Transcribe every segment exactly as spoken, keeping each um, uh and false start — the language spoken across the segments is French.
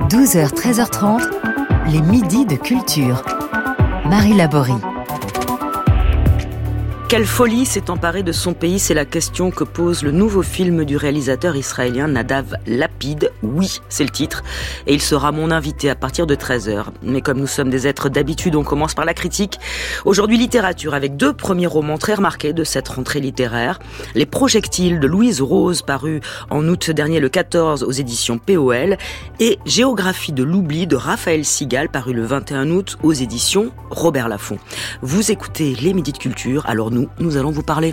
douze heures treize heures trente, les midis de culture. Marie Laborie. Quelle folie s'est emparée de son pays? C'est la question que pose le nouveau film du réalisateur israélien Nadav Lapid. Oui, c'est le titre. Et il sera mon invité à partir de treize heures. Mais comme nous sommes des êtres d'habitude, on commence par la critique. Aujourd'hui, littérature, avec deux premiers romans très remarqués de cette rentrée littéraire. Les Projectiles de Louise Rose, paru en août dernier le quatorze aux éditions P O L. Et Géographie de l'oubli de Raphaël Sigal, paru le vingt et un août aux éditions Robert Laffont. Vous écoutez les Midis de Culture, alors nous Nous, nous allons vous parler.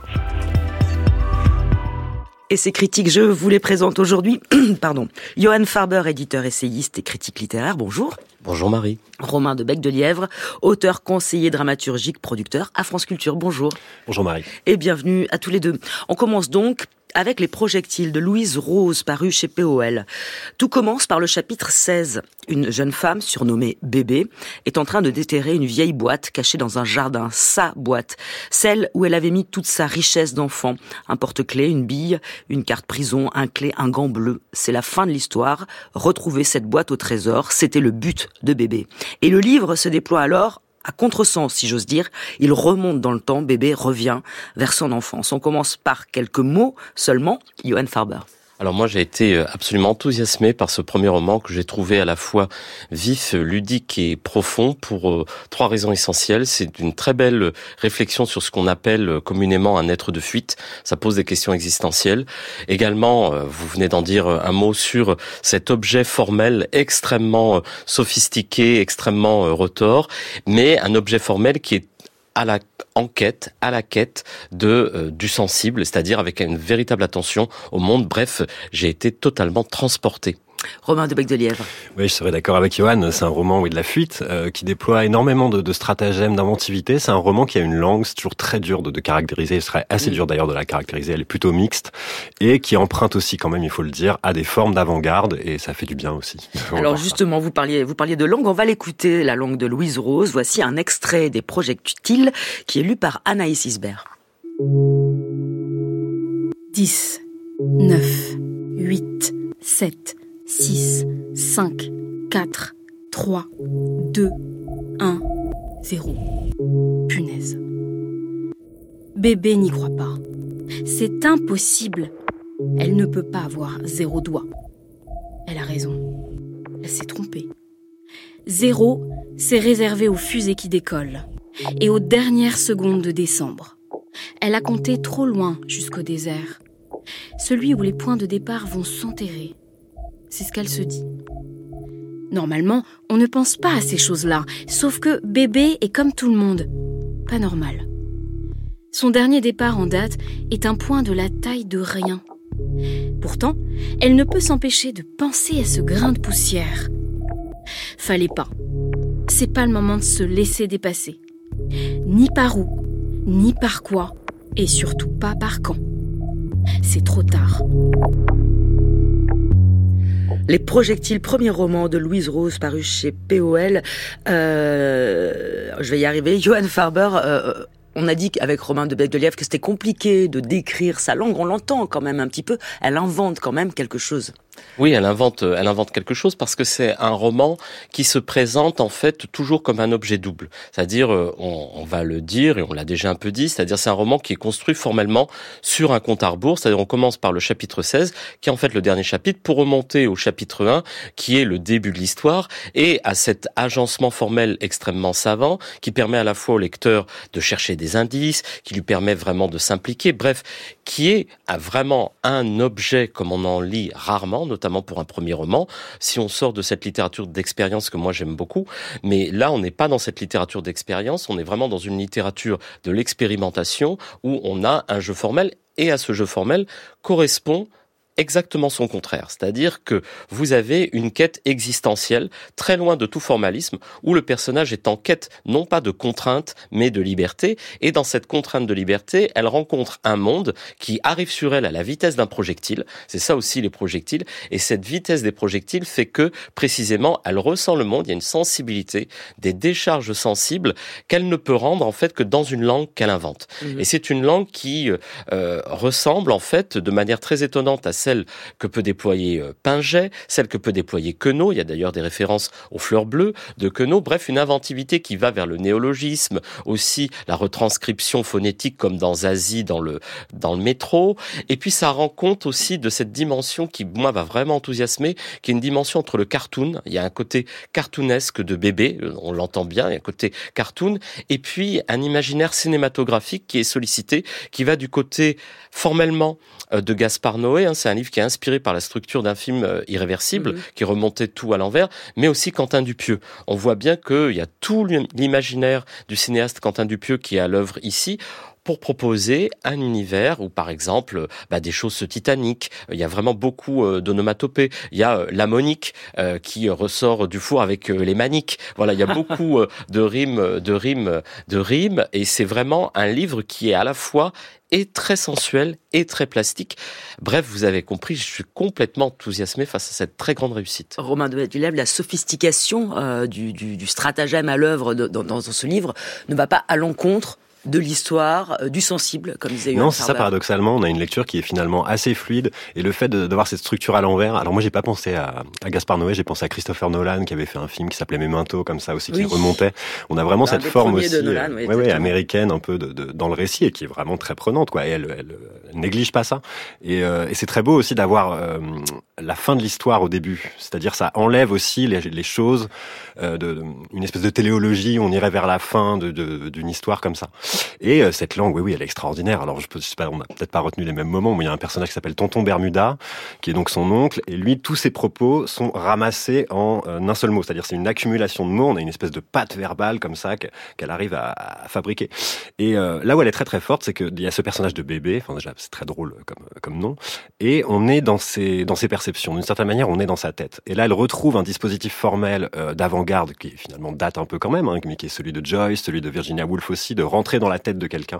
Et ces critiques, je vous les présente aujourd'hui. Pardon. Johan Farber, éditeur, essayiste et critique littéraire, bonjour. Bonjour Marie. Romain de Bec-de-Lièvre, auteur, conseiller dramaturgique, producteur à France Culture, bonjour. Bonjour Marie. Et bienvenue à tous les deux. On commence donc avec Les Projectiles de Louise Rose, paru chez P O L. Tout commence par le chapitre seize. Une jeune femme, surnommée Bébé, est en train de déterrer une vieille boîte cachée dans un jardin. Sa boîte. Celle où elle avait mis toute sa richesse d'enfant. Un porte-clés, une bille, une carte prison, un clé, un gant bleu. C'est la fin de l'histoire. Retrouver cette boîte au trésor, c'était le but de Bébé. Et le livre se déploie alors à contresens, si j'ose dire. Il remonte dans le temps, Bébé revient vers son enfance. On commence par quelques mots seulement. Johan Farber. Alors moi j'ai été absolument enthousiasmé par ce premier roman que j'ai trouvé à la fois vif, ludique et profond pour euh, trois raisons essentielles. C'est une très belle réflexion sur ce qu'on appelle communément un être de fuite. Ça pose des questions existentielles. Également, euh, vous venez d'en dire un mot sur cet objet formel extrêmement euh, sophistiqué, extrêmement euh, retors, mais un objet formel qui est à la enquête, à la quête de euh, du sensible, c'est-à-dire avec une véritable attention au monde. Bref, j'ai été totalement transporté. Romain de Bec-de-Lièvre. Oui, je serais d'accord avec Johan. C'est un roman, oui, de la fuite, euh, qui déploie énormément de, de stratagèmes, d'inventivité. C'est un roman qui a une langue, c'est toujours très dur de, de caractériser. Ce serait assez mmh. dur d'ailleurs de la caractériser. Elle est plutôt mixte et qui emprunte aussi, quand même, il faut le dire, à des formes d'avant-garde et ça fait du bien aussi. Alors justement, vous parliez, vous parliez de langue. On va l'écouter, la langue de Louise Rose. Voici un extrait des Projectiles qui est lu par Anaïs Isbert. dix, neuf, huit, sept, six, cinq, quatre, trois, deux, un, zéro. Punaise. Bébé n'y croit pas. C'est impossible. Elle ne peut pas avoir zéro doigt. Elle a raison. Elle s'est trompée. Zéro, c'est réservé aux fusées qui décollent et aux dernières secondes de décembre. Elle a compté trop loin jusqu'au désert. Celui où les points de départ vont s'enterrer. C'est ce qu'elle se dit. Normalement, on ne pense pas à ces choses-là, sauf que Bébé est comme tout le monde, pas normal. Son dernier départ en date est un point de la taille de rien. Pourtant, elle ne peut s'empêcher de penser à ce grain de poussière. Fallait pas. C'est pas le moment de se laisser dépasser. Ni par où, ni par quoi, et surtout pas par quand. C'est trop tard. Les Projectiles, premier roman de Louise Rose, paru chez P O L. Euh, je vais y arriver. Johan Farber, euh, on a dit avec Romain de Bec-de-Lièvre que c'était compliqué de décrire sa langue. On l'entend quand même un petit peu. Elle invente quand même quelque chose. Oui, elle invente, elle invente quelque chose parce que c'est un roman qui se présente en fait toujours comme un objet double. C'est-à-dire, on, on va le dire et on l'a déjà un peu dit, c'est-à-dire c'est un roman qui est construit formellement sur un compte à rebours. C'est-à-dire on commence par le chapitre seize, qui est en fait le dernier chapitre, pour remonter au chapitre un, qui est le début de l'histoire, et à cet agencement formel extrêmement savant qui permet à la fois au lecteur de chercher des indices, qui lui permet vraiment de s'impliquer, bref, qui est vraiment un objet comme on en lit rarement, notamment pour un premier roman, si on sort de cette littérature d'expérience que moi j'aime beaucoup. Mais là, on n'est pas dans cette littérature d'expérience, on est vraiment dans une littérature de l'expérimentation où on a un jeu formel, et à ce jeu formel correspond exactement son contraire. C'est-à-dire que vous avez une quête existentielle, très loin de tout formalisme, où le personnage est en quête non pas de contrainte, mais de liberté. Et dans cette contrainte de liberté, elle rencontre un monde qui arrive sur elle à la vitesse d'un projectile. C'est ça aussi les projectiles. Et cette vitesse des projectiles fait que, précisément, elle ressent le monde. Il y a une sensibilité, des décharges sensibles qu'elle ne peut rendre, en fait, que dans une langue qu'elle invente. Mmh. Et c'est une langue qui euh, ressemble, en fait, de manière très étonnante à celle que peut déployer Pinget, celle que peut déployer Queneau. Il y a d'ailleurs des références aux fleurs bleues de Queneau. Bref, une inventivité qui va vers le néologisme, aussi la retranscription phonétique comme dans Zazie, dans le, dans le métro. Et puis ça rend compte aussi de cette dimension qui, moi, va vraiment enthousiasmer, qui est une dimension entre le cartoon. Il y a un côté cartoonesque de Bébé, on l'entend bien, il y a un côté cartoon, et puis un imaginaire cinématographique qui est sollicité, qui va du côté formellement de Gaspard Noé. Hein, c'est un livre qui est inspiré par la structure d'un film irréversible, mmh. qui remontait tout à l'envers, mais aussi Quentin Dupieux. On voit bien qu'il y a tout l'imaginaire du cinéaste Quentin Dupieux qui est à l'œuvre ici, pour proposer un univers où, par exemple, bah, des choses titaniques. Il y a vraiment beaucoup euh, d'onomatopées. Il y a euh, la Monique euh, qui ressort du four avec euh, les maniques. Voilà, il y a beaucoup euh, de rimes, de rimes, de rimes, et c'est vraiment un livre qui est à la fois et très sensuel et très plastique. Bref, vous avez compris, je suis complètement enthousiasmé face à cette très grande réussite. Romain de Dulève, la sophistication euh, du, du, du stratagème à l'œuvre de, dans, dans ce livre ne va pas à l'encontre de l'histoire, euh, du sensible, comme disait Johan Non, c'est Farber. ça, paradoxalement, on a une lecture qui est finalement assez fluide, et le fait de, d'avoir cette structure à l'envers, alors moi j'ai pas pensé à, à Gaspard Noé, j'ai pensé à Christopher Nolan, qui avait fait un film qui s'appelait Memento, comme ça aussi, qui oui. remontait. On a vraiment un cette forme aussi, de Nolan, euh, oui, ouais, ouais, américaine, un peu de, de, dans le récit, et qui est vraiment très prenante, quoi, et elle, elle, elle néglige pas ça. Et, euh, et c'est très beau aussi d'avoir euh, la fin de l'histoire au début, c'est-à-dire ça enlève aussi les, les choses, euh, de, de, une espèce de téléologie, on irait vers la fin de, de, d'une histoire comme ça. Et euh, cette langue, oui, oui, elle est extraordinaire. Alors, je, peux, je sais pas, on n'a peut-être pas retenu les mêmes moments, mais il y a un personnage qui s'appelle Tonton Bermuda, qui est donc son oncle, et lui, tous ses propos sont ramassés en euh, un seul mot. C'est-à-dire, c'est une accumulation de mots. On a une espèce de pâte verbale comme ça qu'elle arrive à, à fabriquer. Et euh, là où elle est très très forte, c'est qu'il y a ce personnage de Bébé. Enfin, déjà, c'est très drôle comme comme nom. Et on est dans ses dans ses perceptions. D'une certaine manière, on est dans sa tête. Et là, elle retrouve un dispositif formel euh, d'avant-garde qui finalement date un peu quand même, hein, mais qui est celui de Joyce, celui de Virginia Woolf aussi, de rentrer dans la tête de quelqu'un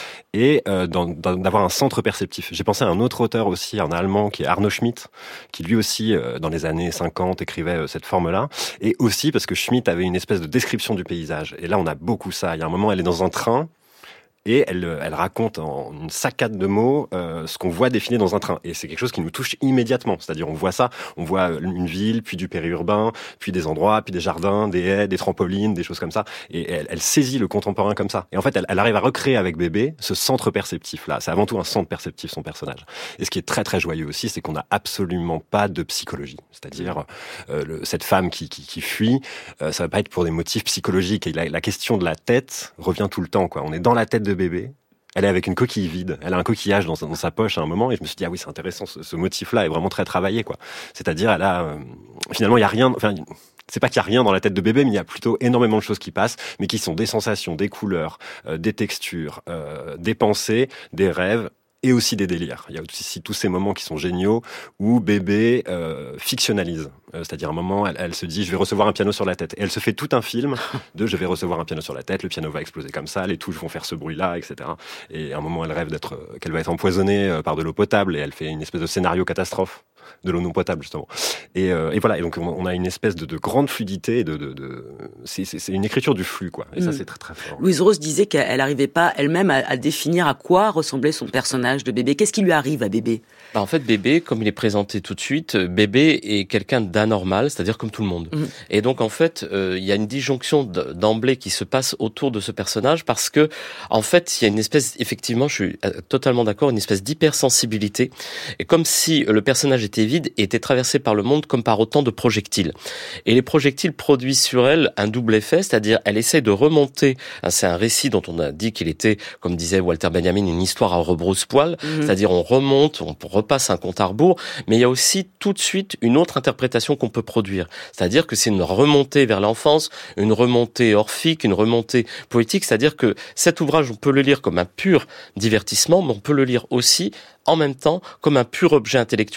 et euh, dans, dans, d'avoir un centre perceptif. J'ai pensé à un autre auteur aussi, un allemand, qui est Arno Schmidt, qui lui aussi, euh, dans les années cinquante, écrivait euh, cette forme-là, et aussi parce que Schmidt avait une espèce de description du paysage. Et là, on a beaucoup ça. Il y a un moment, elle est dans un train, et elle, elle raconte en une saccade de mots euh, ce qu'on voit défiler dans un train. Et c'est quelque chose qui nous touche immédiatement. C'est-à-dire, on voit ça, on voit une ville, puis du périurbain, puis des endroits, puis des jardins, des haies, des trampolines, des choses comme ça. Et elle, elle saisit le contemporain comme ça. Et en fait, elle, elle arrive à recréer avec Bébé ce centre perceptif-là. C'est avant tout un centre perceptif, son personnage. Et ce qui est très, très joyeux aussi, c'est qu'on n'a absolument pas de psychologie. C'est-à-dire, euh, le, cette femme qui, qui, qui fuit, euh, ça va pas être pour des motifs psychologiques. Et la, la question de la tête revient tout le temps, quoi. On est dans la tête de Bébé, elle est avec une coquille vide, elle a un coquillage dans sa, dans sa poche à un moment, et je me suis dit ah oui, c'est intéressant, ce, ce motif-là est vraiment très travaillé, quoi. C'est-à-dire, elle a euh, finalement il y a rien, enfin c'est pas qu'il y a rien dans la tête de Bébé, mais il y a plutôt énormément de choses qui passent, mais qui sont des sensations, des couleurs, euh, des textures, euh, des pensées, des rêves, et aussi des délires. Il y a aussi tous ces moments qui sont géniaux où Bébé euh, fictionnalise. Euh, c'est-à-dire un moment, elle, elle se dit « je vais recevoir un piano sur la tête ». Et elle se fait tout un film de « je vais recevoir un piano sur la tête, le piano va exploser comme ça, les touches vont faire ce bruit-là, et cetera » Et à un moment, elle rêve d'être, qu'elle va être empoisonnée par de l'eau potable, et elle fait une espèce de scénario catastrophe de l'eau non potable, justement. Et, euh, et voilà, et donc on a une espèce de, de grande fluidité, de, de, de... C'est, c'est, c'est une écriture du flux, quoi. Et mmh. ça, c'est très très fort. Louise Rose disait qu'elle n'arrivait pas elle-même à, à définir à quoi ressemblait son personnage de Bébé. Qu'est-ce qui lui arrive à Bébé ? Bah en fait, Bébé, comme il est présenté tout de suite, Bébé est quelqu'un d'anormal, c'est-à-dire comme tout le monde. Mmh. Et donc, en fait, euh, il y a une disjonction d'emblée qui se passe autour de ce personnage parce que, en fait, il y a une espèce, effectivement, je suis totalement d'accord, une espèce d'hypersensibilité. Et comme si le personnage était vide et était traversé par le monde comme par autant de projectiles. Et les projectiles produisent sur elle un double effet, c'est-à-dire elle essaie de remonter, c'est un récit dont on a dit qu'il était, comme disait Walter Benjamin, une histoire à rebrousse-poil, mmh. c'est-à-dire on remonte, on repasse un compte à rebours, mais il y a aussi tout de suite une autre interprétation qu'on peut produire, c'est-à-dire que c'est une remontée vers l'enfance, une remontée orphique, une remontée poétique, c'est-à-dire que cet ouvrage, on peut le lire comme un pur divertissement, mais on peut le lire aussi en même temps comme un pur objet intellectuel, et les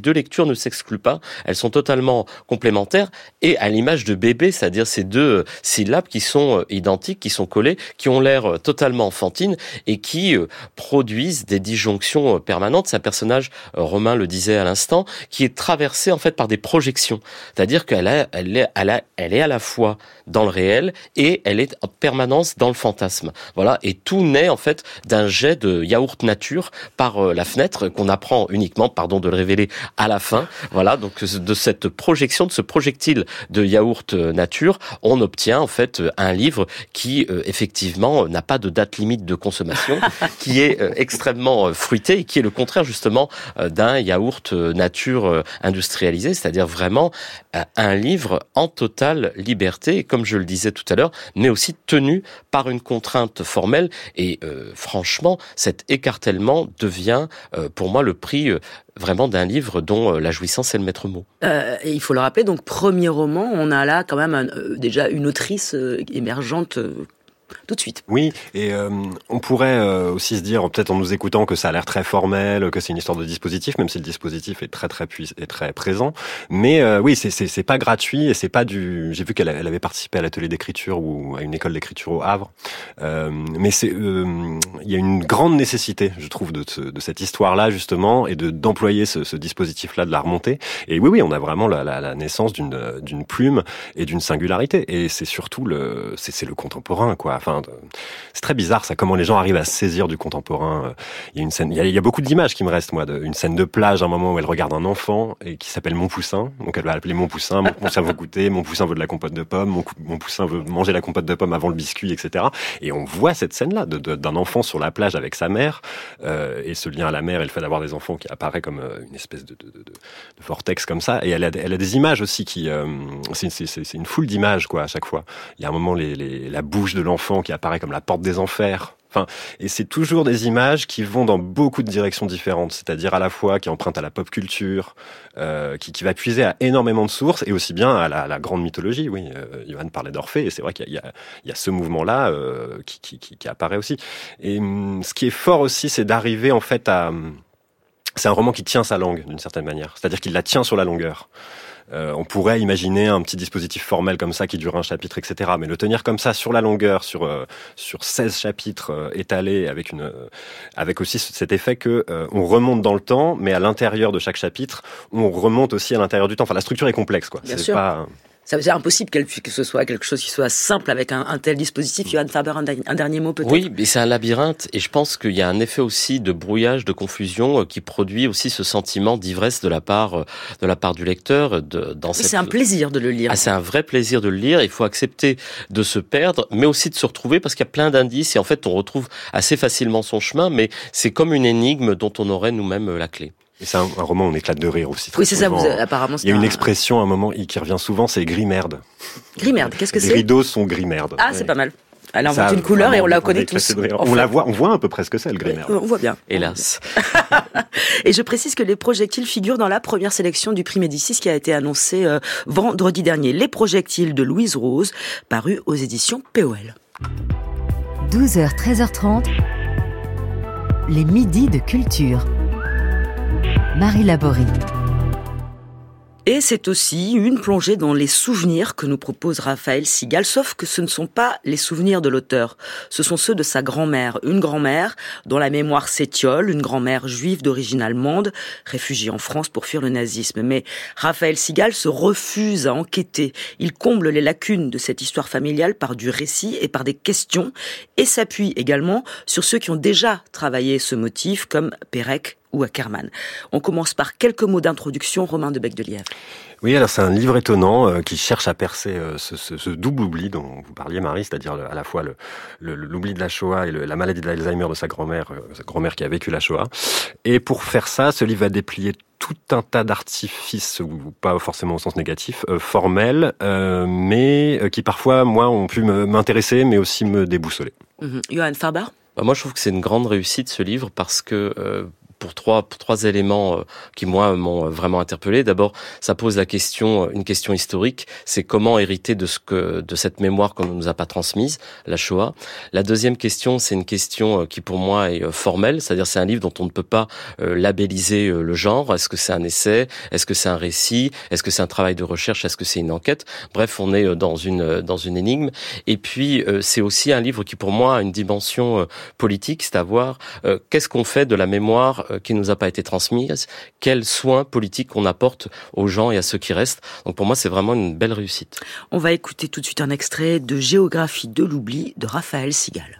deux lectures ne s'excluent pas, elles sont totalement complémentaires, et à l'image de bébé, c'est-à-dire ces deux syllabes qui sont identiques, qui sont collées, qui ont l'air totalement enfantines, et qui euh, produisent des disjonctions permanentes. C'est un personnage, euh, Romain le disait à l'instant, qui est traversé en fait par des projections. C'est-à-dire qu'elle a, elle est, elle a, elle est à la fois dans le réel et elle est en permanence dans le fantasme. Voilà. Et tout naît en fait d'un jet de yaourt nature par euh, la fenêtre qu'on apprend uniquement, pardon de le révéler, à la fin. Voilà. Donc de cette projection, de ce projectile de yaourt nature, on obtient en fait un livre qui euh, effectivement n'a pas de date limite de consommation, qui est euh, extrêmement euh, fruité et qui est le contraire justement euh, d'un yaourt euh, nature euh, industrialisé, c'est-à-dire vraiment euh, un livre en totale liberté, et comme je le disais tout à l'heure, mais aussi tenu par une contrainte formelle. Et euh, franchement, cet écartèlement devient euh, pour moi le prix euh, vraiment d'un livre dont euh, la jouissance est le maître mot. Euh, et il faut le rappeler, donc premier roman, on a là quand même un, euh, déjà une autrice euh, émergente euh, tout de suite. Oui, et euh, on pourrait euh, aussi se dire, peut-être en nous écoutant, que ça a l'air très formel, que c'est une histoire de dispositif, même si le dispositif est très très puissant et très présent. Mais euh, oui, c'est c'est c'est pas gratuit et c'est pas du. J'ai vu qu'elle elle avait participé à l'atelier d'écriture ou à une école d'écriture au Havre. Euh, mais c'est euh, il y a une grande nécessité, je trouve, de ce, de cette histoire-là justement et de d'employer ce, ce dispositif-là, de la remonter. Et oui, oui, on a vraiment la, la, la naissance d'une d'une plume et d'une singularité. Et c'est surtout le c'est c'est le contemporain, quoi. Enfin, c'est très bizarre ça, comment les gens arrivent à se saisir du contemporain. Il y a une scène, il y a, il y a beaucoup d'images qui me restent, moi, de, une scène de plage, un moment où elle regarde un enfant et qui s'appelle Mon Poussin. Donc elle va l'appeler Mon Poussin. Mon Poussin veut goûter, Mon Poussin veut de la compote de pommes, Mon, mon Poussin veut manger la compote de pommes avant le biscuit, et cetera. Et on voit cette scène-là de, de, d'un enfant sur la plage avec sa mère euh, et ce lien à la mer et le fait d'avoir des enfants qui apparaît comme euh, une espèce de, de, de, de, de vortex comme ça. Et elle a, elle a des images aussi qui, euh, c'est, c'est, c'est une foule d'images quoi à chaque fois. Il y a un moment les, les, la bouche de l'enfant qui apparaît comme la porte des enfers. Enfin, et c'est toujours des images qui vont dans beaucoup de directions différentes, c'est-à-dire à la fois qui empruntent à la pop culture, euh, qui, qui va puiser à énormément de sources, et aussi bien à la, à la grande mythologie. Oui, euh, Johan parlait d'Orphée, et c'est vrai qu'il y a, il y a ce mouvement-là euh, qui, qui, qui, qui apparaît aussi. Et hum, ce qui est fort aussi, c'est d'arriver en fait à... C'est un roman qui tient sa langue, d'une certaine manière, c'est-à-dire qu'il la tient sur la longueur. Euh, on pourrait imaginer un petit dispositif formel comme ça qui dure un chapitre, et cetera. Mais le tenir comme ça sur la longueur, sur euh, sur seize chapitres euh, étalés, avec une euh, avec aussi cet effet que euh, on remonte dans le temps, mais à l'intérieur de chaque chapitre, on remonte aussi à l'intérieur du temps. Enfin, la structure est complexe, quoi. Bien c'est sûr. pas Ça veut dire impossible que ce soit quelque chose qui soit simple avec un, un tel dispositif. Johan Faber, un, un dernier mot peut-être. Oui, mais c'est un labyrinthe et je pense qu'il y a un effet aussi de brouillage, de confusion qui produit aussi ce sentiment d'ivresse de la part de la part du lecteur. De, dans cette... C'est un plaisir de le lire. Ah, c'est un vrai plaisir de le lire. Il faut accepter de se perdre, mais aussi de se retrouver parce qu'il y a plein d'indices et en fait on retrouve assez facilement son chemin. Mais c'est comme une énigme dont on aurait nous-mêmes la clé. Et c'est un, un roman où on éclate de rire aussi. Oui, c'est souvent. ça, vous, apparemment. Il y a une un... expression à un moment qui revient souvent, c'est gris-merde. Gris-merde, qu'est-ce que Les c'est ? Les rideaux sont gris-merde. Ah, c'est ouais. pas mal. Elle invente Ça, une couleur vraiment, et on la on connaît éclate tous. de rire. Enfin, on la voit, on voit un peu presque ça, le gris-merde. On voit bien. Hélas. Et je précise que les projectiles figurent dans la première sélection du prix Médicis qui a été annoncée euh, vendredi dernier. Les projectiles de Louise Rose, paru aux éditions P O L. douze heures treize heures trente, les midis de culture. Marie Laborie. Et c'est aussi une plongée dans les souvenirs que nous propose Raphaël Sigal, sauf que ce ne sont pas les souvenirs de l'auteur, ce sont ceux de sa grand-mère. Une grand-mère dont la mémoire s'étiole, une grand-mère juive d'origine allemande, réfugiée en France pour fuir le nazisme. Mais Raphaël Sigal se refuse à enquêter. Il comble les lacunes de cette histoire familiale par du récit et par des questions, et s'appuie également sur ceux qui ont déjà travaillé ce motif, comme Pérec ou Ackermann. On commence par quelques mots d'introduction, Romain de Becdelièvre. Oui, alors c'est un livre étonnant euh, qui cherche à percer euh, ce, ce, ce double oubli dont vous parliez, Marie, c'est-à-dire le, à la fois le, le, l'oubli de la Shoah et le, la maladie d'Alzheimer de sa grand-mère, euh, sa grand-mère qui a vécu la Shoah. Et pour faire ça, ce livre va déplier tout un tas d'artifices, ou pas forcément au sens négatif, euh, formels, euh, mais euh, qui parfois, moi, ont pu me, m'intéresser, mais aussi me déboussoler. Mmh. Johan Faber ? Bah, moi, je trouve que c'est une grande réussite, ce livre, parce que... Euh, pour trois, pour trois éléments qui, moi, m'ont vraiment interpellé. D'abord, ça pose la question, une question historique, c'est comment hériter de ce que, de cette mémoire qu'on ne nous a pas transmise, la Shoah. La deuxième question, c'est une question qui, pour moi, est formelle, c'est-à-dire c'est un livre dont on ne peut pas euh, labelliser euh, le genre. Est-ce que c'est un essai? Est-ce que c'est un récit? Est-ce que c'est un travail de recherche? Est-ce que c'est une enquête? Bref, on est dans une, dans une énigme. Et puis, euh, c'est aussi un livre qui, pour moi, a une dimension euh, politique, c'est à voir euh, qu'est-ce qu'on fait de la mémoire euh, qui nous a pas été transmise, quels soins politiques on apporte aux gens et à ceux qui restent. Donc pour moi, c'est vraiment une belle réussite. On va écouter tout de suite un extrait de Géographie de l'oubli de Raphaël Sigal.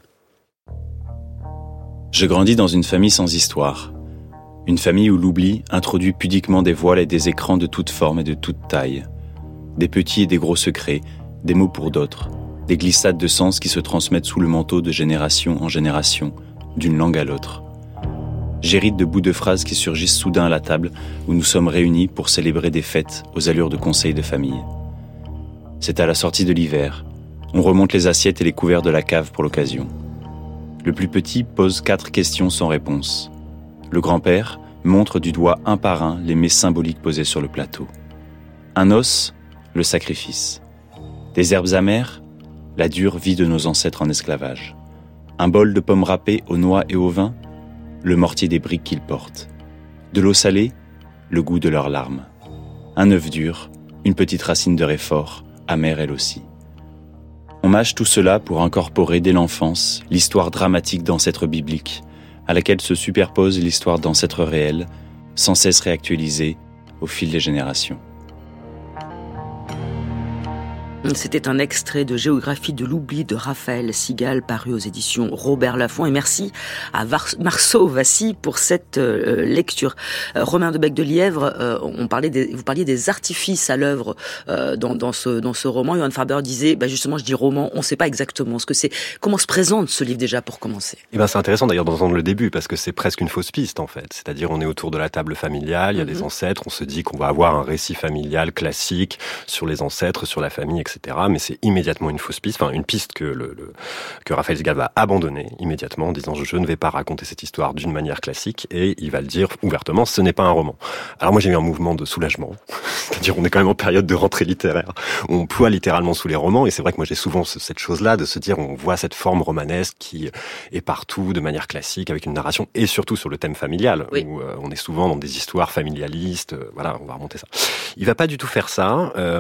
Je grandis dans une famille sans histoire. Une famille où l'oubli introduit pudiquement des voiles et des écrans de toutes formes et de toutes tailles. Des petits et des gros secrets, des mots pour d'autres. Des glissades de sens qui se transmettent sous le manteau de génération en génération, d'une langue à l'autre. J'hérite de bouts de phrases qui surgissent soudain à la table où nous sommes réunis pour célébrer des fêtes aux allures de conseils de famille. C'est à la sortie de l'hiver. On remonte les assiettes et les couverts de la cave pour l'occasion. Le plus petit pose quatre questions sans réponse. Le grand-père montre du doigt un par un les mets symboliques posés sur le plateau. Un os, le sacrifice. Des herbes amères, la dure vie de nos ancêtres en esclavage. Un bol de pommes râpées aux noix et au vin, le mortier des briques qu'ils portent. De l'eau salée, le goût de leurs larmes. Un œuf dur, une petite racine de réfort, amère elle aussi. On mâche tout cela pour incorporer dès l'enfance l'histoire dramatique d'ancêtres bibliques, à laquelle se superpose l'histoire d'ancêtres réels, sans cesse réactualisée au fil des générations. C'était un extrait de Géographie de l'oubli de Raphaël Sigal, paru aux éditions Robert Laffont. Et merci à Var- Marceau Vassy pour cette euh, lecture. Euh, Romain de Bec de Lièvre, euh, on parlait des, vous parliez des artifices à l'œuvre euh, dans, dans, ce, dans ce roman. Johan Farber disait, bah justement, je dis roman, on ne sait pas exactement ce que c'est. Comment se présente ce livre déjà pour commencer? Eh ben, c'est intéressant d'ailleurs d'entendre le début parce que c'est presque une fausse piste en fait. C'est-à-dire on est autour de la table familiale, il y a mm-hmm. des ancêtres, on se dit qu'on va avoir un récit familial classique sur les ancêtres, sur la famille, et cetera. Mais c'est immédiatement une fausse piste, enfin une piste que, le, le, que Raphaël Sigal va abandonner immédiatement en disant je ne vais pas raconter cette histoire d'une manière classique, et il va le dire ouvertement, ce n'est pas un roman. Alors moi j'ai eu un mouvement de soulagement, c'est-à-dire on est quand même en période de rentrée littéraire, on ploie littéralement sous les romans, et c'est vrai que moi j'ai souvent cette chose-là de se dire on voit cette forme romanesque qui est partout de manière classique avec une narration, et surtout sur le thème familial, oui. où euh, on est souvent dans des histoires familialistes, euh, voilà, on va remonter ça. Il va pas du tout faire ça, euh,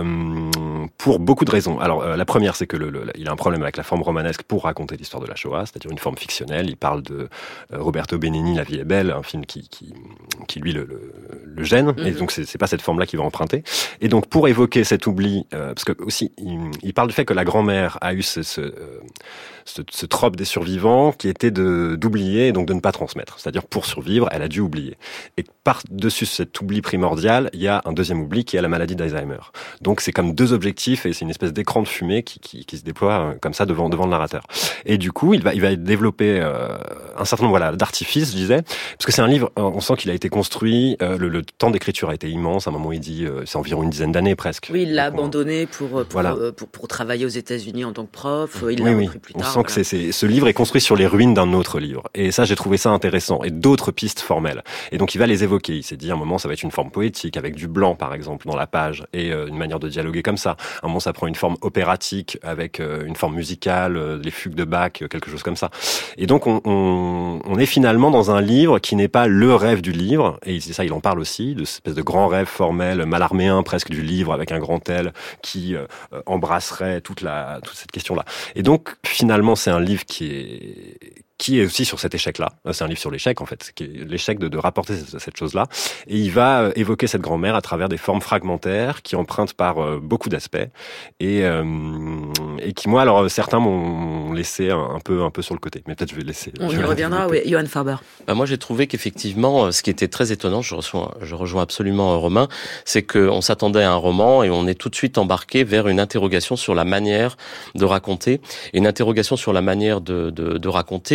pour beaucoup de raisons. Alors, euh, la première, c'est que le, le, il a un problème avec la forme romanesque pour raconter l'histoire de la Shoah, c'est-à-dire une forme fictionnelle. Il parle de euh, Roberto Benigni, La vie est belle, un film qui, qui, qui lui, le, le, le gêne. Mm-hmm. Et donc, c'est, c'est pas cette forme-là qu'il va emprunter. Et donc, pour évoquer cet oubli, euh, parce que aussi, il, il parle du fait que la grand-mère a eu ce, ce, euh, ce, ce trope des survivants qui était de, d'oublier et donc de ne pas transmettre. C'est-à-dire, pour survivre, elle a dû oublier. Et par-dessus cet oubli primordial, il y a un deuxième oubli qui est la maladie d'Alzheimer. Donc, c'est comme deux objectifs et c'est une espèce d'écran de fumée qui, qui, qui se déploie euh, comme ça devant, devant le narrateur. Et du coup, il va, il va développer euh, un certain nombre voilà, d'artifices, je disais, parce que c'est un livre, on sent qu'il a été construit, euh, le, le temps d'écriture a été immense, à un moment il dit, euh, c'est environ une dizaine d'années presque. Oui, il l'a Donc, abandonné pour, pour, voilà. euh, pour, pour travailler aux États-Unis en tant que prof, il oui, l'a oui. repris plus on tard. On sent voilà. que c'est, c'est, ce livre est construit sur les ruines d'un autre livre. Et ça, j'ai trouvé ça intéressant. Et d'autres pistes formelles. Et donc il va les évoquer. Il s'est dit, à un moment, ça va être une forme poétique, avec du blanc, par exemple, dans la page, et euh, une manière de dialoguer comme ça. À un moment, ça prend une forme opératique, avec euh, une forme musicale, euh, les fugues de Bach, euh, quelque chose comme ça. Et donc, on, on, on est finalement dans un livre qui n'est pas le rêve du livre, et c'est ça, il en parle aussi, de cette espèce de grand rêve formel, malarméen presque du livre, avec un grand L qui euh, embrasserait toute, la, toute cette question-là. Et donc, finalement, c'est un livre qui est... qui est aussi sur cet échec-là. C'est un livre sur l'échec, en fait, qui est l'échec de, de rapporter cette, cette chose-là. Et il va évoquer cette grand-mère à travers des formes fragmentaires qui empruntent par euh, beaucoup d'aspects et, euh, et qui, moi, alors certains m'ont laissé un, un peu, un peu sur le côté. Mais peut-être je vais laisser. On y reviendra. Oui, Johan Farber. Bah moi, j'ai trouvé qu'effectivement, ce qui était très étonnant, je rejoins, je rejoins absolument Romain, c'est qu'on s'attendait à un roman et on est tout de suite embarqué vers une interrogation sur la manière de raconter, et une interrogation sur la manière de, de, de raconter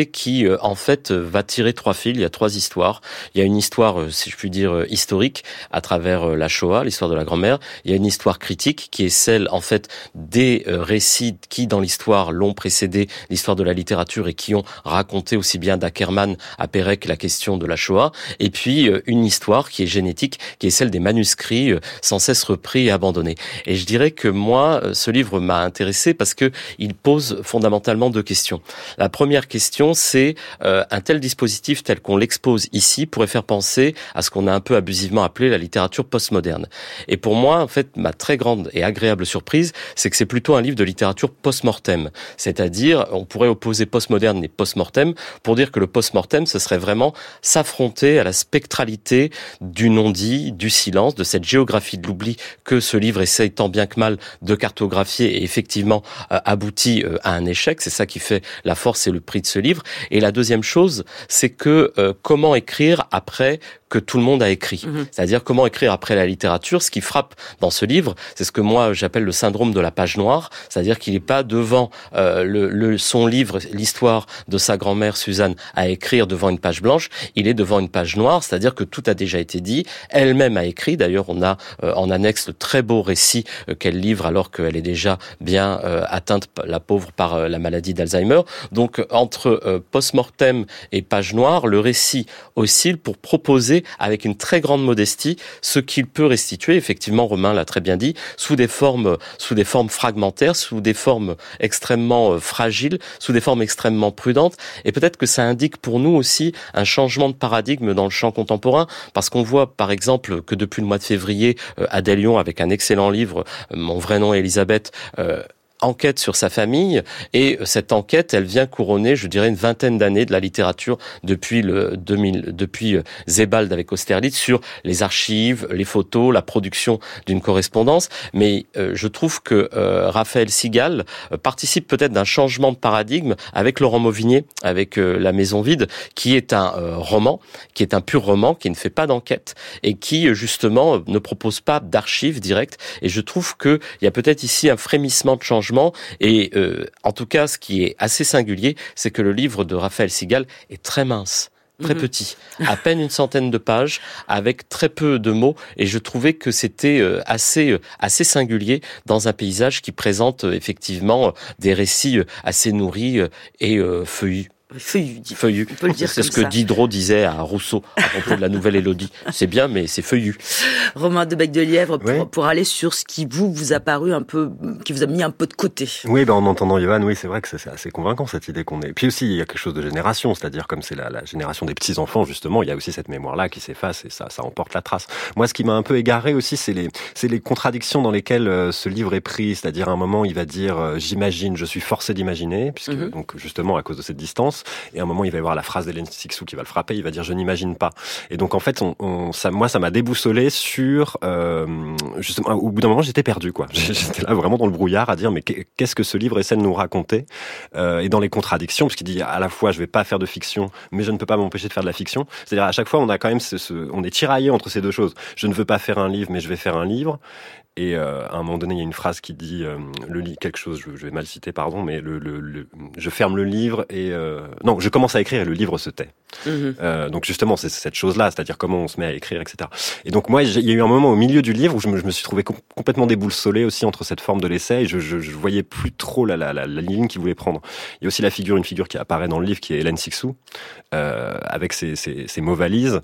qui, euh, en fait, va tirer trois fils. Il y a trois histoires. Il y a une histoire, euh, si je puis dire, euh, historique, à travers euh, la Shoah, l'histoire de la grand-mère. Il y a une histoire critique, qui est celle, en fait, des euh, récits qui, dans l'histoire, l'ont précédé, l'histoire de la littérature, et qui ont raconté aussi bien d'Ackerman à Pérec la question de la Shoah. Et puis, euh, une histoire qui est génétique, qui est celle des manuscrits euh, sans cesse repris et abandonnés. Et je dirais que moi, euh, ce livre m'a intéressé parce que il pose fondamentalement deux questions. La première question, c'est euh, un tel dispositif tel qu'on l'expose ici pourrait faire penser à ce qu'on a un peu abusivement appelé la littérature postmoderne. Et pour moi, en fait, ma très grande et agréable surprise, c'est que c'est plutôt un livre de littérature post-mortem. C'est-à-dire, on pourrait opposer postmoderne et post-mortem pour dire que le post-mortem, ce serait vraiment s'affronter à la spectralité du non-dit, du silence, de cette géographie de l'oubli que ce livre essaye tant bien que mal de cartographier et effectivement euh, aboutit euh, à un échec. C'est ça qui fait la force et le prix de ce livre. Et la deuxième chose, c'est que euh, comment écrire après que tout le monde a écrit. Mmh. C'est-à-dire comment écrire après la littérature. Ce qui frappe dans ce livre, c'est ce que moi j'appelle le syndrome de la page noire. C'est-à-dire qu'il n'est pas devant euh, le, le, son livre, l'histoire de sa grand-mère Suzanne à écrire devant une page blanche. Il est devant une page noire, c'est-à-dire que tout a déjà été dit. Elle-même a écrit. D'ailleurs, on a euh, en annexe le très beau récit euh, qu'elle livre alors qu'elle est déjà bien euh, atteinte, la pauvre, par euh, la maladie d'Alzheimer. Donc, entre euh, post-mortem et page noire, le récit oscille pour proposer avec une très grande modestie ce qu'il peut restituer. Effectivement, Romain l'a très bien dit, sous des formes, sous des formes fragmentaires, sous des formes extrêmement euh, fragiles, sous des formes extrêmement prudentes. Et peut-être que ça indique pour nous aussi un changement de paradigme dans le champ contemporain, parce qu'on voit par exemple que depuis le mois de février, euh, Adèle Lyon, avec un excellent livre, euh, Mon vrai nom est Elisabeth, euh, enquête sur sa famille, et cette enquête, elle vient couronner, je dirais, une vingtaine d'années de la littérature depuis le deux mille, depuis Sebald avec Austerlitz, sur les archives, les photos, la production d'une correspondance. Mais euh, je trouve que euh, Raphaël Sigal euh, participe peut-être d'un changement de paradigme avec Laurent Mauvigné, avec euh, La Maison vide, qui est un euh, roman, qui est un pur roman, qui ne fait pas d'enquête et qui justement euh, ne propose pas d'archives directes. Et je trouve que il y a peut-être ici un frémissement de changement. Et euh, en tout cas, ce qui est assez singulier, c'est que le livre de Raphaël Sigal est très mince, très mmh. petit, à peine une centaine de pages, avec très peu de mots. Et je trouvais que c'était euh, assez, euh, assez singulier dans un paysage qui présente euh, effectivement euh, des récits euh, assez nourris euh, et euh, feuillus. Feuillu, dit. Feuillu. On peut le dire c'est comme ce que ça. Diderot disait à Rousseau à propos de la nouvelle Élodie. C'est bien, mais c'est feuillu. Romain de Bec-de-Lièvre, pour, oui. pour aller sur ce qui vous, vous a paru un peu, qui vous a mis un peu de côté. Oui, ben, en entendant Johan, oui, c'est vrai que c'est assez convaincant, cette idée qu'on est. Puis aussi, il y a quelque chose de génération, c'est-à-dire comme c'est la, la génération des petits-enfants, justement, il y a aussi cette mémoire-là qui s'efface et ça, ça emporte la trace. Moi, ce qui m'a un peu égaré aussi, c'est les, c'est les contradictions dans lesquelles euh, ce livre est pris. C'est-à-dire, à un moment, il va dire, euh, j'imagine, je suis forcé d'imaginer, puisque, mm-hmm. donc, justement, à cause de cette distance. Et à un moment, il va y avoir la phrase d'Hélène Cixous qui va le frapper, il va dire je n'imagine pas. Et donc en fait, on, on, ça, moi ça m'a déboussolé sur euh, justement, au bout d'un moment j'étais perdu quoi. J'étais là vraiment dans le brouillard à dire mais qu'est-ce que ce livre essaie de nous raconter euh, et dans les contradictions, parce qu'il dit à la fois je vais pas faire de fiction, mais je ne peux pas m'empêcher de faire de la fiction. C'est-à-dire à chaque fois on a quand même ce, ce, on est tiraillé entre ces deux choses. Je ne veux pas faire un livre, mais je vais faire un livre. Et euh, à un moment donné, il y a une phrase qui dit euh, le lit quelque chose. Je, je vais mal citer, pardon, mais le, le, le je ferme le livre et euh, non, je commence à écrire et le livre se tait. Mm-hmm. Euh, donc justement, c'est cette chose-là, c'est-à-dire comment on se met à écrire, et cetera. Et donc moi, il y a eu un moment au milieu du livre où je me, je me suis trouvé com- complètement déboussolé aussi entre cette forme de l'essai. Et je, je, je voyais plus trop la, la, la, la ligne qu'il voulait prendre. Il y a aussi la figure, une figure qui apparaît dans le livre, qui est Hélène Cixous, euh, avec ses, ses, ses mots valises.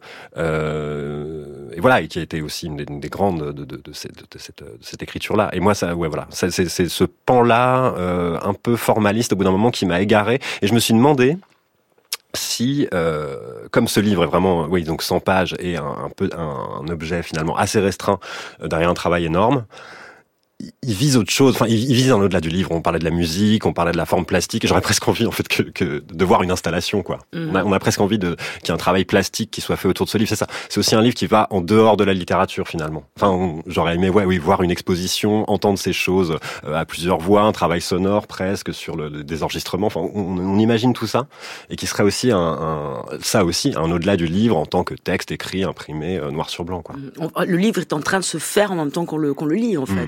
Euh, et voilà, et qui a été aussi une des, une des grandes de, de, de, cette, de cette de cette écriture-là. Et moi, ça, ouais, voilà, c'est, c'est, c'est ce pan-là, euh, un peu formaliste, au bout d'un moment, qui m'a égaré. Et je me suis demandé si, euh, comme ce livre est vraiment, oui, donc cent pages et un, un peu un, un objet finalement assez restreint euh, derrière un travail énorme. Il vise autre chose, enfin, il vise un au-delà du livre. On parlait de la musique, on parlait de la forme plastique. J'aurais presque envie, en fait, que, que de voir une installation, quoi. Mmh. On a, on a presque envie de, qu'il y ait un travail plastique qui soit fait autour de ce livre. C'est ça. C'est aussi un livre qui va en dehors de la littérature, finalement. Enfin, on, j'aurais aimé, ouais, oui, voir une exposition, entendre ces choses euh, à plusieurs voix, un travail sonore presque sur le, le des enregistrements. Enfin, on, on imagine tout ça et qui serait aussi un, un ça aussi, un au-delà du livre en tant que texte écrit, imprimé, euh, noir sur blanc, quoi. Mmh. Le livre est en train de se faire en même temps qu'on le, qu'on le lit, en fait. Mmh. Oui,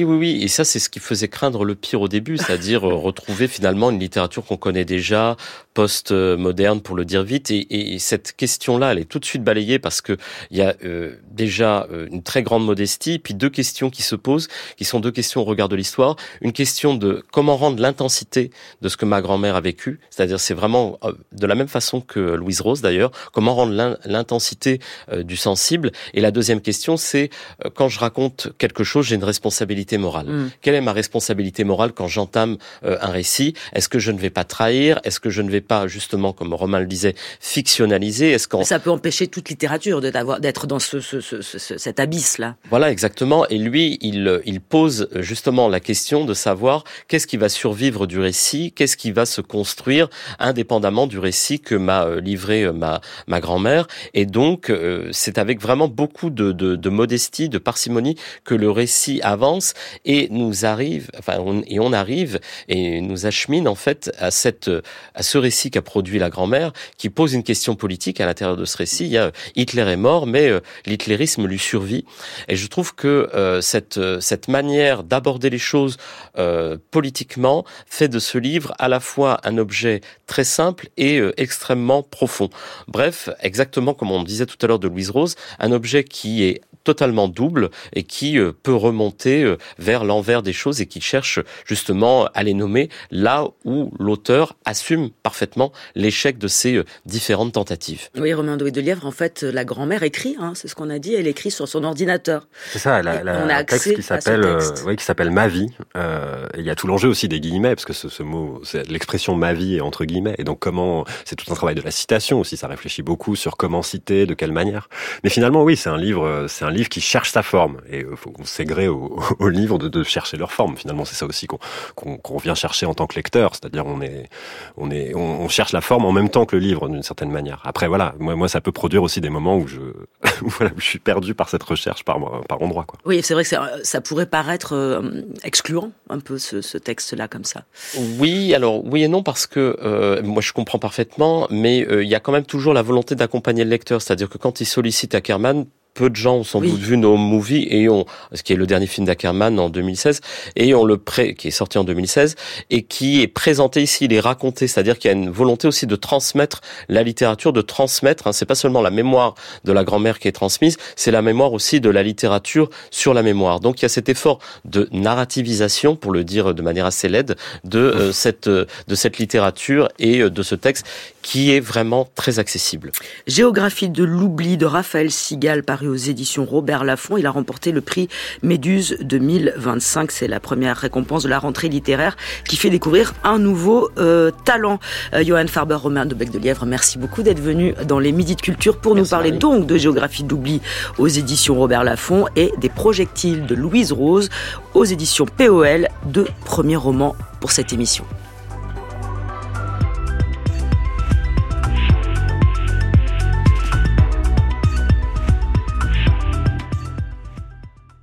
oui, oui. Et ça, c'est ce qui faisait craindre le pire au début, c'est-à-dire retrouver finalement une littérature qu'on connaît déjà, post-moderne pour le dire vite. Et, et, et cette question-là, elle est tout de suite balayée parce que il y a euh, déjà euh, une très grande modestie, puis deux questions qui se posent, qui sont deux questions au regard de l'histoire. Une question de comment rendre l'intensité de ce que ma grand-mère a vécu, c'est-à-dire c'est vraiment euh, de la même façon que Louise Rose d'ailleurs, comment rendre l'in- l'intensité euh, du sensible. Et la deuxième question, c'est euh, quand je raconte quelque chose, j'ai une responsabilité morale. Mmh. Quelle est ma responsabilité morale quand j'entame euh, un récit? Est-ce que je ne vais pas trahir? Est-ce que je ne vais pas, justement, comme Romain le disait, fictionnaliser? Est-ce qu'on... Ça peut empêcher toute littérature de d'être dans ce, ce, ce, ce, cet abysse-là. Voilà, exactement. Et lui, il, il pose justement la question de savoir qu'est-ce qui va survivre du récit, qu'est-ce qui va se construire indépendamment du récit que m'a livré ma, ma grand-mère. Et donc, euh, c'est avec vraiment beaucoup de, de, de modestie, de parcimonie que le récit avance et nous arrive, enfin, on, et on arrive et nous achemine en fait à cette, à ce récit qu'a produit la grand-mère, qui pose une question politique à l'intérieur de ce récit. Il y a Hitler est mort, mais euh, l'hitlérisme lui survit. Et je trouve que euh, cette cette manière d'aborder les choses euh, politiquement fait de ce livre à la fois un objet très simple et euh, extrêmement profond. Bref, exactement comme on disait tout à l'heure de Louise Rose, un objet qui est totalement double et qui euh, peut remonter euh, vers l'envers des choses et qui cherche justement à les nommer là où l'auteur assume parfaitement l'échec de ces euh, différentes tentatives. Oui, Romain Doué-Delièvre, en fait, la grand-mère écrit, hein, c'est ce qu'on a dit, elle écrit sur son ordinateur. C'est ça, elle a, elle a on a un texte qui s'appelle, texte. Euh, oui, qui s'appelle Ma vie. Euh, et il y a tout l'enjeu aussi des guillemets, parce que ce, ce mot, c'est, l'expression Ma vie est entre guillemets. Et donc comment, c'est tout un travail de la citation aussi, ça réfléchit beaucoup sur comment citer, de quelle manière. Mais finalement, oui, c'est un livre, c'est un livre qui cherche sa forme. Et il faut qu'on s'égrée au, au livre de, de chercher leur forme. Finalement, c'est ça aussi qu'on, qu'on, qu'on vient chercher en tant que lecteur. C'est-à-dire, on est, on est, on, on cherche la forme en même temps que le livre, d'une certaine manière. Après, voilà, moi, moi, ça peut produire aussi des moments où je, où, voilà, où je suis perdu par cette recherche par, par endroit, quoi. Oui, c'est vrai que ça, ça pourrait paraître euh, excluant, un peu, ce, ce texte-là, comme ça. Oui, alors, oui et non, parce que, euh, moi, je comprends parfaitement, mais euh, il y a quand même toujours la volonté d'accompagner le lecteur. C'est-à-dire que quand il sollicite Ackerman, peu de gens ont sans oui. doute vu nos movies et ont, ce qui est le dernier film d'Ackerman en deux mille seize, et on le pré, qui est sorti en deux mille seize, et qui est présenté ici, il est raconté, c'est-à-dire qu'il y a une volonté aussi de transmettre la littérature, de transmettre, hein, c'est pas seulement la mémoire de la grand-mère qui est transmise, c'est la mémoire aussi de la littérature sur la mémoire. Donc il y a cet effort de narrativisation, pour le dire de manière assez laide, de euh, cette, de cette littérature et euh, de ce texte qui est vraiment très accessible. Géographie de l'oubli de Raphaël Sigal, paru aux éditions Robert Laffont. Il a remporté le prix Méduse deux mille vingt-cinq. C'est la première récompense de la rentrée littéraire qui fait découvrir un nouveau euh, talent. Euh, Johan Farber, Romain Doué-Delièvre, merci beaucoup d'être venu dans les Midis de Culture pour merci nous parler Marie. donc de Géographie d'oubli aux éditions Robert Laffont et des Projectiles de Louise Rose aux éditions P O L, deux premiers romans pour cette émission.